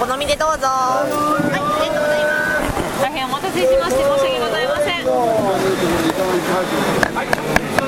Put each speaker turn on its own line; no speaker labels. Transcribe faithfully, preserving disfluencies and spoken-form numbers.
好みでどうぞ。はい、ありがとうございます。大変お待たせしまして申し訳ございません。